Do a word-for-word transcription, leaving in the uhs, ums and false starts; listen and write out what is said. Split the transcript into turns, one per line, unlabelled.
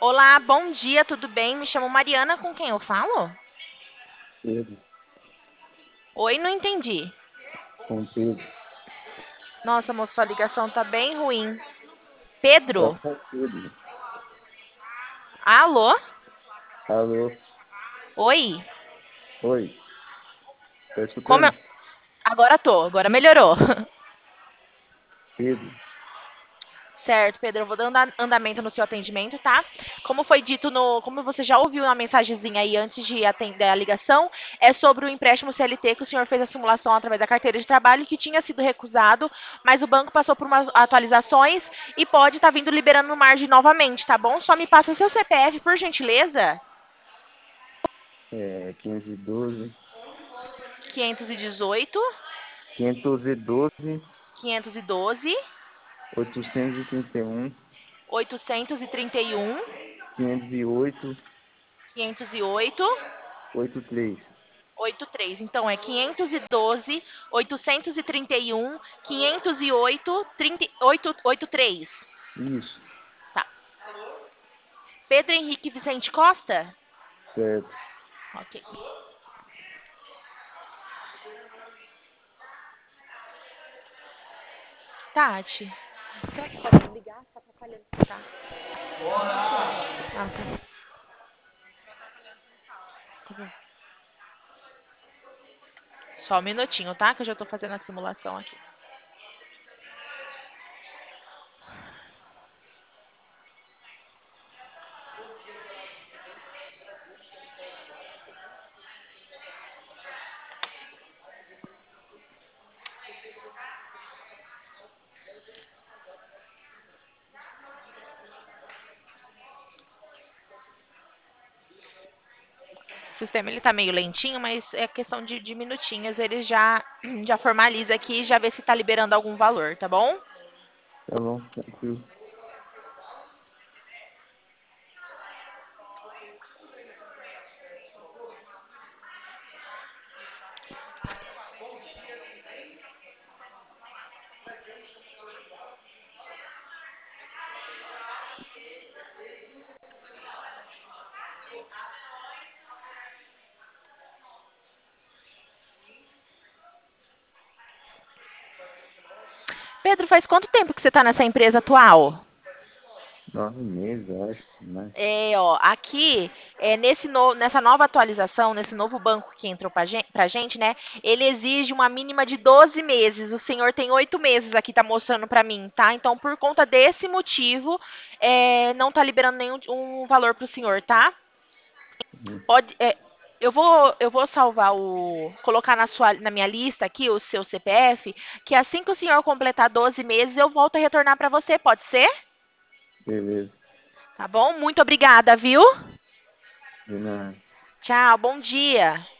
Olá, bom dia, tudo bem? Me chamo Mariana, com quem eu falo?
Pedro,
Oi, não entendi.
com Pedro.
Nossa, moço, sua ligação tá bem ruim.
Tá
Pedro?
com Pedro.
Alô?
Alô?
Oi?
Oi, tá
Como eu...
escutando?
Agora tô, agora melhorou.
Pedro.
Certo, Pedro, eu vou dando anda- andamento no seu atendimento, tá? Como foi dito no, como você já ouviu na mensagenzinha aí antes de atender a ligação, é sobre o empréstimo C L T que o senhor fez a simulação através da carteira de trabalho que tinha sido recusado, mas o banco passou por umas atualizações e pode estar vindo liberando margem novamente, tá bom? Só me passa seu C P F, por gentileza.
É quinhentos e doze,
quinhentos e dezoito,
quinhentos e doze,
quinhentos e doze,
oitocentos e trinta e um,
oitocentos e trinta e um,
quinhentos e oito,
quinhentos e oito.
oitenta e três.
oitenta e três. Então é quinhentos e doze, oitocentos e trinta e um, quinhentos e oito, trinta, oito, oitenta e três.
Isso,
Tá. Pedro Henrique Vicente Costa?
certo.
Ok. Tati, será que pode ligar? Tá atrapalhando. Tá. Ah, tá. Tá bom. Só um minutinho, tá? Que eu já tô fazendo a simulação aqui. O sistema ele tá meio lentinho, mas é questão de, de minutinhos. Ele já, já formaliza aqui e já vê se tá liberando algum valor, tá bom?
Tá bom, tranquilo.
Pedro, faz quanto tempo que você tá nessa empresa atual?
Nove meses, eu acho, né?
É, ó, aqui, é, nesse no- nessa nova atualização, nesse novo banco que entrou para a gente, né? Ele exige uma mínima de doze meses. O senhor tem oito meses aqui, tá mostrando para mim, tá? Então, por conta desse motivo, é, não tá liberando nenhum um valor para o senhor, tá?
Uhum.
Pode, é, eu vou, eu vou salvar o, colocar na sua, na minha lista aqui o seu C P F, que assim que o senhor completar doze meses, eu volto a retornar para você, pode ser?
Beleza.
Tá bom? Muito obrigada, viu?
De nada.
Tchau, bom dia.